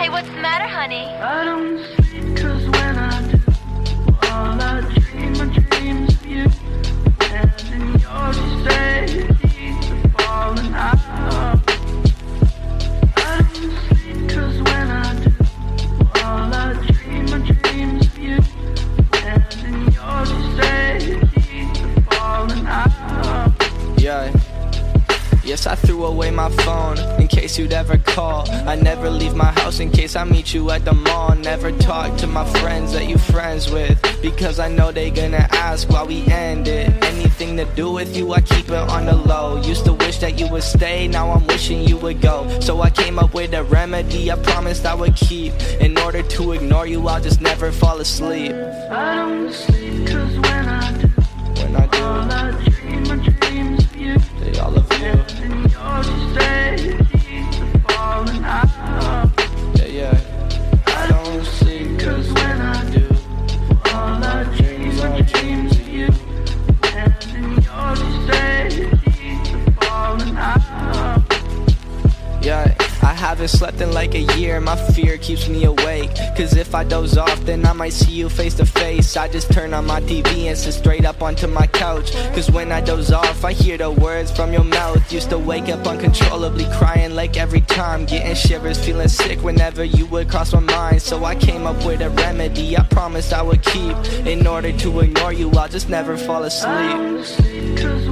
Hey, what's the matter, honey? I don't sleep, cause when I do, all I dreams of you. And in yours you say your teeth are falling out. I don't sleep, cause when I do, all I dreams of you. And in yours you say your teeth are falling out. Yeah. Yes, I threw away my phone in case you'd ever call. I never leave my house in case I meet you at the mall. Never talk to my friends that you friends with, because I know they gonna ask why we ended. Anything to do with you, I keep it on the low. Used to wish that you would stay, now I'm wishing you would go. So I came up with a remedy I promised I would keep. In order to ignore you, I'll just never fall asleep. I don't sleep, cause when I do, all I dreams of you. Say all of you. And yours you say your teeth are falling out. Yeah. I don't sleep, cause when I do, all I dreams of you. And in yours you say your teeth are falling out. yeah. I haven't slept in like a year, my fear keeps me awake. Cause if I doze off, then I might see you face to face. I just turn on my TV and sit straight up onto my couch. Cause when I doze off, I hear the words from your mouth. Used to wake up uncontrollably crying like every time, getting shivers, feeling sick whenever you would cross my mind. So I came up with a remedy I promised I would keep. In order to ignore you, I'll just never fall asleep. I don't sleep, cause